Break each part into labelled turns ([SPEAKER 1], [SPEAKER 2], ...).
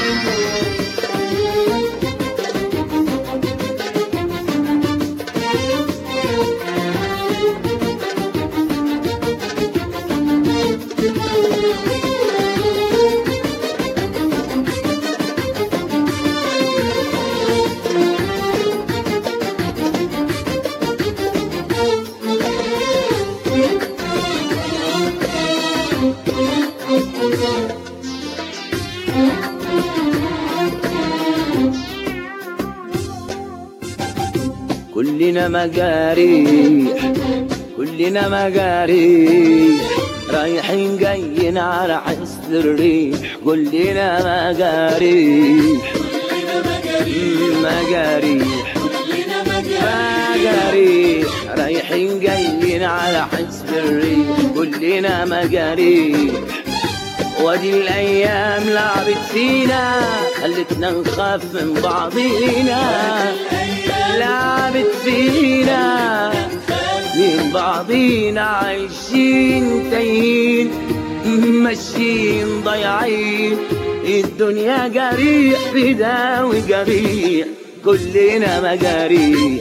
[SPEAKER 1] كلنا مجاريح كلنا مجاريح رايحين جايين على حسن الريح. كلنا مجاريح مجاريح مجاريح رايحين جايين على حسن الريح. كلنا مجاريح وادي الايام لعبت فينا خلتنا نخاف من بعضينا. لعبت فينا من بعضينا عايشين تايهين ماشيين ضايعين. الدنيا جريح بداوي جريح. كلنا مجاريح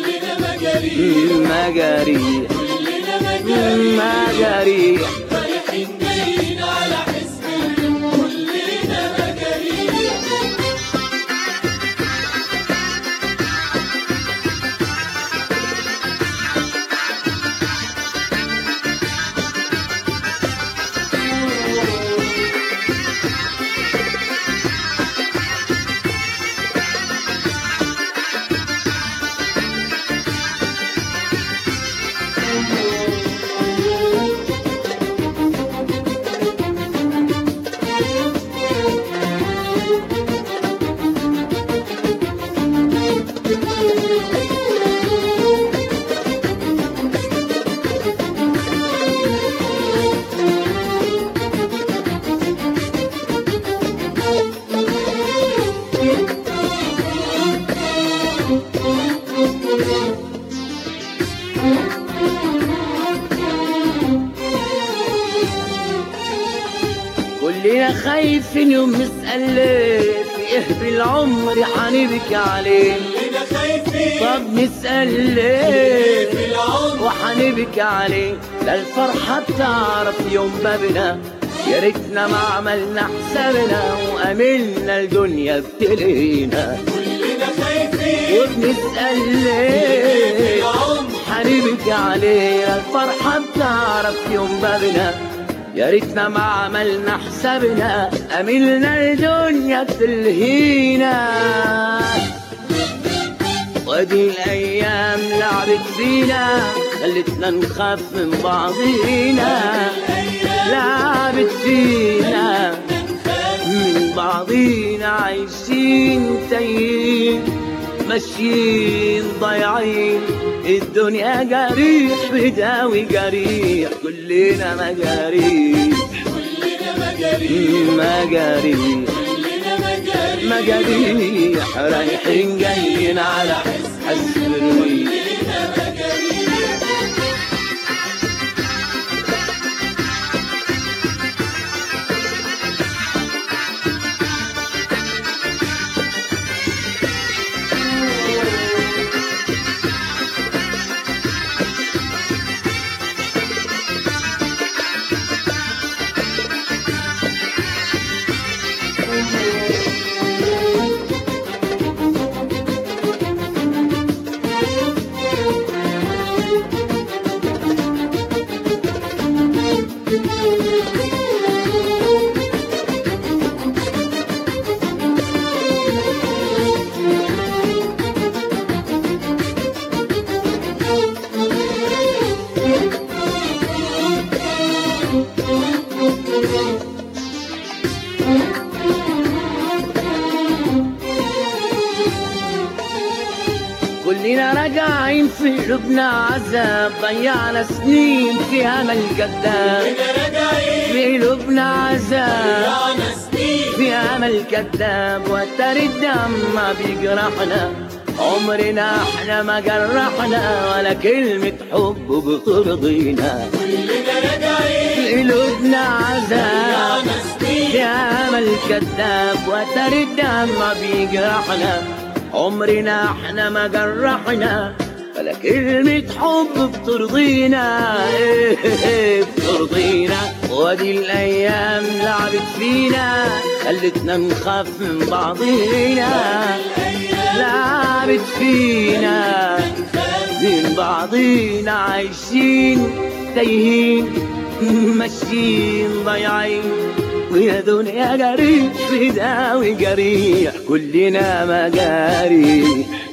[SPEAKER 1] مجاريح مجاريح
[SPEAKER 2] رايحين جايين على حسن كلنا مجاريح.
[SPEAKER 1] كلنا خايفين يوم نسأل في ايه بالعمر حنبكي عليه.
[SPEAKER 2] كلنا خايفين
[SPEAKER 1] طب نسأل ليه
[SPEAKER 2] في العمر
[SPEAKER 1] وحنبكي عليه. لا الفرحة بتعرف يوم بابنا يا ريتنا ما عملنا حسابنا وأملنا الدنيا بتلينا.
[SPEAKER 2] كلنا خايفين
[SPEAKER 1] وبنسأل ليه حنبكي عليه. لا الفرحة بتعرف يوم بابنا يا ريتنا ما عملنا حسابنا أملنا الدنيا تلهينا. وادي الأيام لعبت فينا خلتنا نخاف من بعضينا. لعبت فينا من بعضينا عايشين تايهين ماشيين ضايعين. الدنيا جريح بداوي جريح. كلنا مجاريح مجاريح مجاريح رايحين جايين على حسن الريح. كلنا راجعين في قلوبنا عذاب ضيعنا سنين في امل كذاب. في قلوبنا عذاب في امل كذاب وترى الدم ما بيجرحنا. عمرنا احنا ما جرحنا ولا كلمة حب بترضينا.
[SPEAKER 2] كلنا راجعين
[SPEAKER 1] في قلوبنا عذاب في امل كذاب وتر الدم ما بيجرحنا، عمرنا احنا ما جرحنا، ولا كلمة حب بترضينا، بترضينا. ودي الأيام لعبت فينا خلتنا نخاف من بعضينا، لعبت فينا من بعضينا، عايشين تايهين ماشيين ضايعين، ويا دنيا جريح في داوي جريح كلنا مجاري.